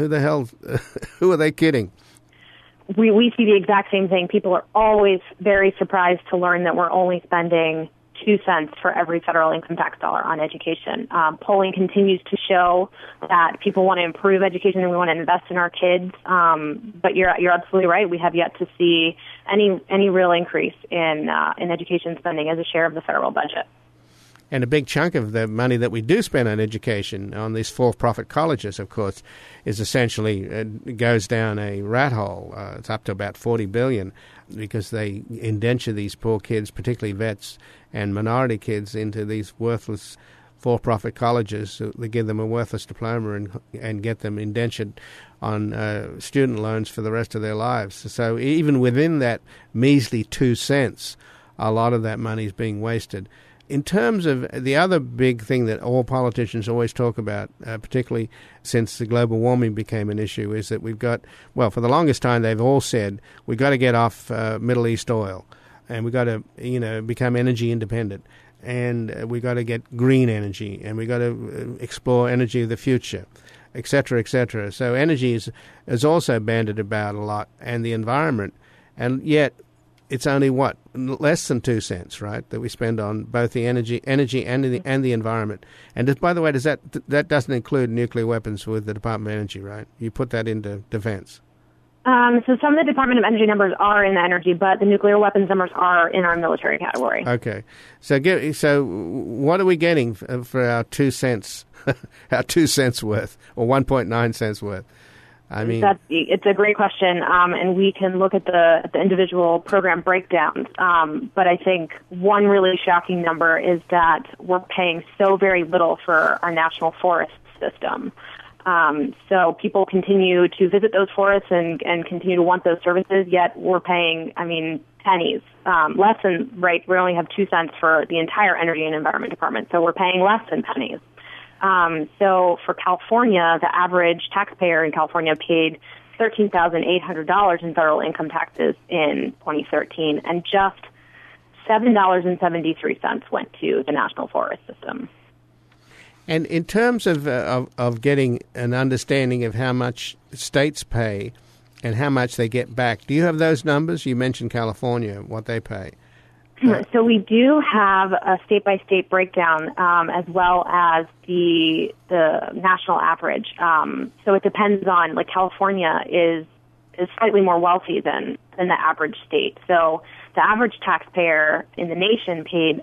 who are they kidding? We see the exact same thing. People are always very surprised to learn that we're only spending 2 cents for every federal income tax dollar on education. Polling continues to show that people want to improve education and we want to invest in our kids. But you're absolutely right. We have yet to see any real increase in education spending as a share of the federal budget. And a big chunk of the money that we do spend on education, on these for-profit colleges, of course, is essentially goes down a rat hole. It's up to about $40 billion because they indenture these poor kids, particularly vets and minority kids, into these worthless for-profit colleges. They give them a worthless diploma and get them indentured on student loans for the rest of their lives. So even within that measly 2 cents, a lot of that money is being wasted. In terms of the other big thing that all politicians always talk about, particularly since the global warming became an issue, is that we've got, for the longest time they've all said we've got to get off Middle East oil and we've got to, become energy independent, and we've got to get green energy, and we've got to explore energy of the future, et cetera, et cetera. So energy is also bandied about a lot, and the environment, and yet it's only less than 2 cents, right, that we spend on both the energy and the environment. And by the way, that doesn't include nuclear weapons with the Department of Energy, right? You put that into defense. So some of the Department of Energy numbers are in the energy, but the nuclear weapons numbers are in our military category. Okay. So what are we getting for our 2 cents, our 2 cents worth, or 1.9 cents worth? I mean, it's a great question, and we can look at the individual program breakdowns. But I think one really shocking number is that we're paying so very little for our national forest system. So people continue to visit those forests and continue to want those services, yet we're paying, pennies, less than, right, we only have 2 cents for the entire Energy and Environment Department, so we're paying less than pennies. So for California, the average taxpayer in California paid $13,800 in federal income taxes in 2013, and just $7.73 went to the National Forest System. And in terms of getting an understanding of how much states pay and how much they get back, do you have those numbers? You mentioned California, what they pay. So we do have a state-by-state breakdown, as well as the national average. So it depends on, California is slightly more wealthy than the average state. So the average taxpayer in the nation paid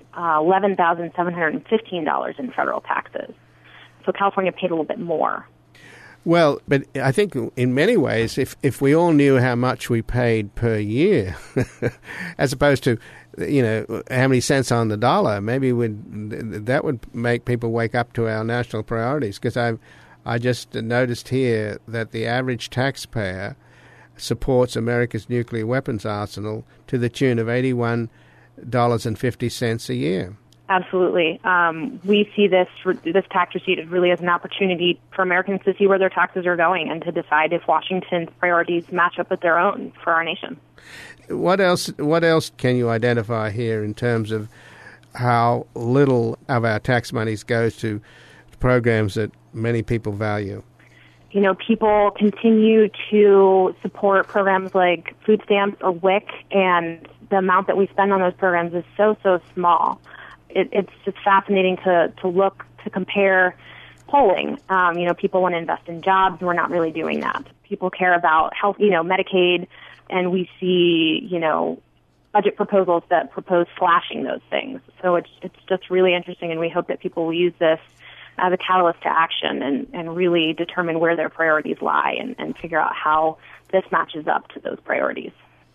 $11,715 in federal taxes. So California paid a little bit more. Well, but I think in many ways, if we all knew how much we paid per year, as opposed to, how many cents on the dollar, maybe that would make people wake up to our national priorities. Because I just noticed here that the average taxpayer supports America's nuclear weapons arsenal to the tune of $81.50 a year. Absolutely. We see this tax receipt really as an opportunity for Americans to see where their taxes are going and to decide if Washington's priorities match up with their own for our nation. What else can you identify here in terms of how little of our tax monies goes to programs that many people value? You know, people continue to support programs like food stamps or WIC, and the amount that we spend on those programs is so small. It's just fascinating to look, to compare polling. People want to invest in jobs. We're not really doing that. People care about health, Medicaid, and we see, budget proposals that propose slashing those things. So it's just really interesting, and we hope that people will use this as a catalyst to action and really determine where their priorities lie and figure out how this matches up to those priorities.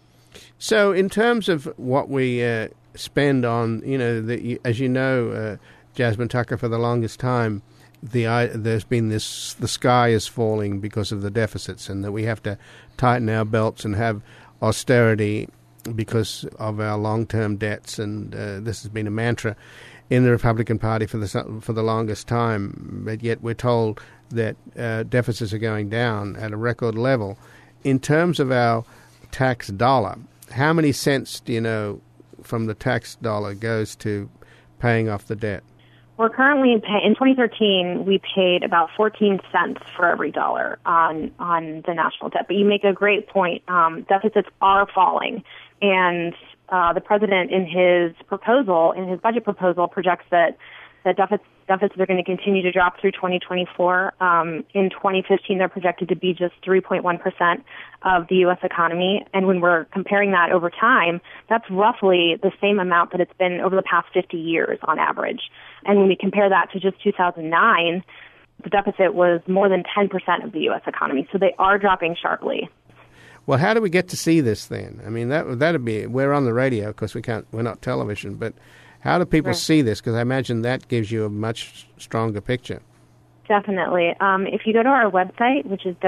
So in terms of what we spend on, as you know, Jasmine Tucker, for the longest time, there's been the sky is falling because of the deficits, and that we have to tighten our belts and have austerity because of our long-term debts, and this has been a mantra in the Republican Party for the longest time. But yet we're told that deficits are going down at a record level. In terms of our tax dollar, how many cents do you know from the tax dollar goes to paying off the debt? We're currently in 2013, we paid about 14 cents for every dollar on the national debt. But you make a great point. Deficits are falling, and the president, in his budget proposal, projects that deficits are going to continue to drop through 2024. In 2015, they're projected to be just 3.1% of the U.S. economy. And when we're comparing that over time, that's roughly the same amount that it's been over the past 50 years on average. And when we compare that to just 2009, the deficit was more than 10% of the U.S. economy. So they are dropping sharply. Well, how do we get to see this then? I mean, that'd be, we're on the radio because we're not television, but how do people see this? Because I imagine that gives you a much stronger picture. Definitely. If you go to our website, which is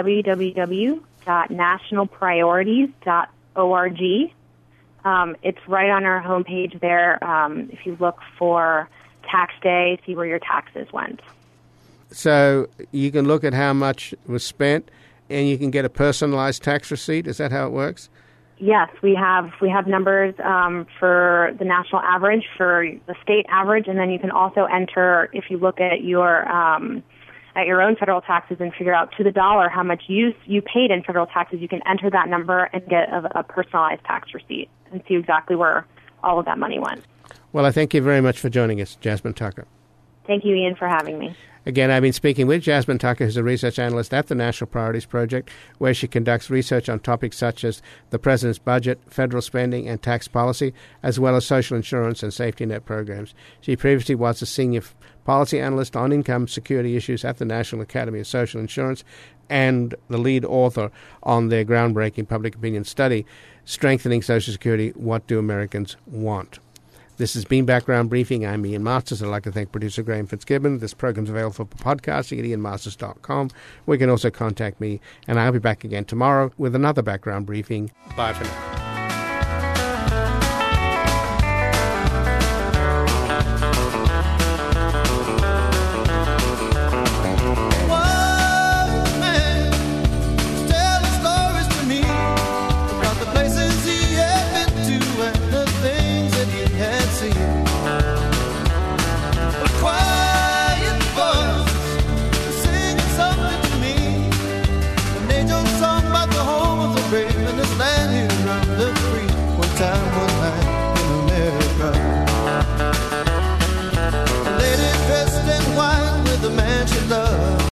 www.nationalpriorities.org, it's right on our homepage there. If you look for tax day, see where your taxes went. So you can look at how much was spent, and you can get a personalized tax receipt. Is that how it works? Yes, we have numbers for the national average, for the state average, and then you can also enter, if you look at your own federal taxes and figure out to the dollar how much you paid in federal taxes, you can enter that number and get a personalized tax receipt and see exactly where all of that money went. Well, I thank you very much for joining us, Jasmine Tucker. Thank you, Ian, for having me. Again, I've been speaking with Jasmine Tucker, who's a research analyst at the National Priorities Project, where she conducts research on topics such as the president's budget, federal spending, and tax policy, as well as social insurance and safety net programs. She previously was a senior policy analyst on income security issues at the National Academy of Social Insurance and the lead author on their groundbreaking public opinion study, Strengthening Social Security, What Do Americans Want? This has been Background Briefing. I'm Ian Masters. I'd like to thank producer Graham Fitzgibbon. This program's available for podcasting at ianmasters.com. We can also contact me, and I'll be back again tomorrow with another Background Briefing. Bye for now.